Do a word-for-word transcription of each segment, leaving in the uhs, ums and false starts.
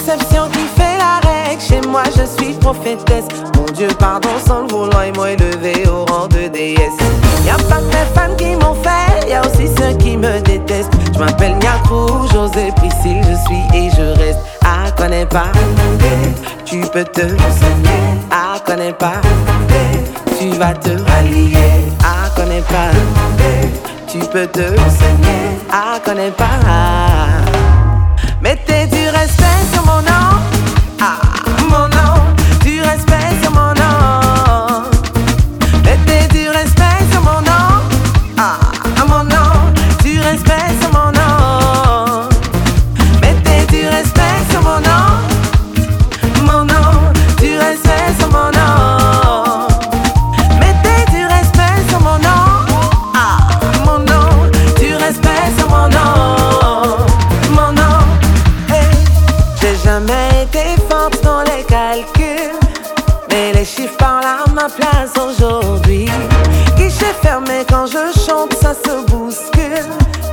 l'exception qui fait la règle. Chez moi je suis prophétesse. Mon Dieu pardon sans le vouloir, il m'a élevé au rang de déesse. Y'a pas que mes fans qui m'ont fait, y'a aussi ceux qui me détestent. Je m'appelle Niakou, José Priscille, je suis et je reste. Ah, connais pas, tu peux te renseigner. Ah, connais pas, tu vas te rallier. Ah, connais pas, tu peux te renseigner. Ah, connais pas. Mettez du respect sur mon nom. Ah, mon nom, du respect sur mon nom. Mettez du respect sur mon nom. Ah, mon nom, du respect sur mon nom. Mettez du respect sur mon nom. Mon nom, du respect sur mon nom. Mettez du respect sur mon nom. Ah, mon nom, du respect sur mon nom. Mon nom, hey. J'ai jamais été forte dans les calculs, mais les chiffres parlent à ma place aujourd'hui. Guichet fermé quand je chante, ça se bouscule.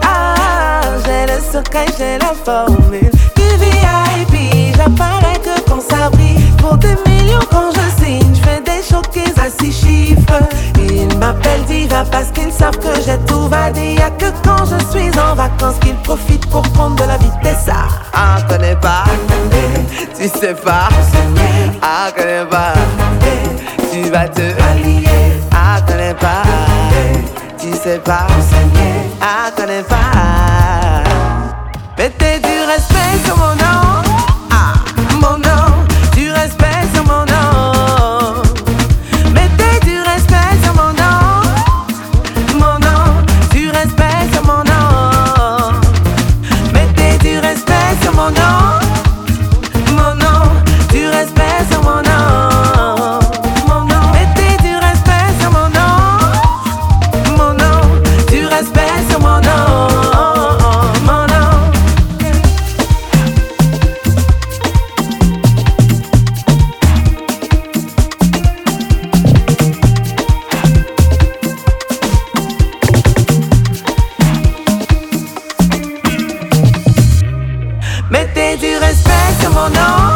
Ah, j'ai le secret, j'ai la formule. Du V I P, j'apparais que quand ça brille. Pour des millions quand je signe, je fais des showcases à six chiffres. Ils m'appellent diva parce qu'ils savent que j'ai tout vadé. Y'a que quand je suis en vacances qu'ils profitent pour prendre de la vitesse. Ah, ah connais pas, tu sais pas. Ah, connais pas, tu vas te allier. Ah, connais pas, tu sais pas. Ah, connais pas. Mettez du respect sur mon nom. Ah, mon nom, du respect sur mon nom. Mettez du respect sur mon nom. Mon nom, du respect sur mon nom. Mettez du respect sur mon nom. Mon nom, du respect sur mon nom. Mon nom, mettez du respect sur mon nom. Mon nom, du respect sur mon nom. Mon nom. Mettez du respect sur mon nom.